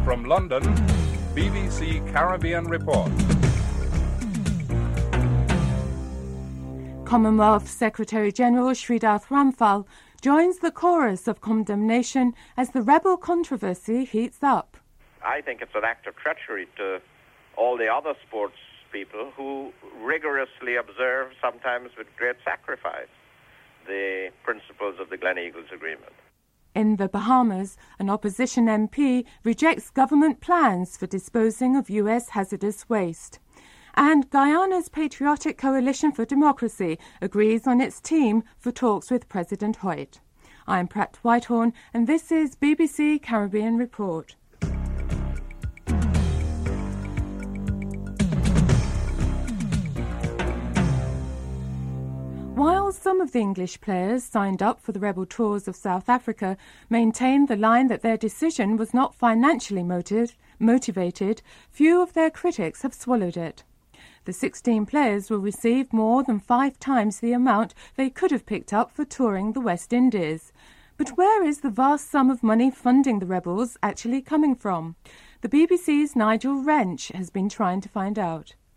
From London, BBC Caribbean Report. Commonwealth Secretary-General Sridath Ramphal joins the chorus of condemnation as the rebel controversy heats up. I think it's an act of treachery to all the other sports people who rigorously observe, sometimes with great sacrifice, the principles of the Gleneagles Agreement. In the Bahamas, an opposition MP rejects government plans for disposing of US hazardous waste. And Guyana's Patriotic Coalition for Democracy agrees on its team for talks with President Hoyt. I'm Pratt Whitehorn, and this is BBC Caribbean Report. While some of the English players signed up for the rebel tours of South Africa maintained the line that their decision was not financially motivated, few of their critics have swallowed it. The 16 players will receive more than 5 times the amount they could have picked up for touring the West Indies. But where is the vast sum of money funding the rebels actually coming from? The BBC's Nigel Wrench has been trying to find out.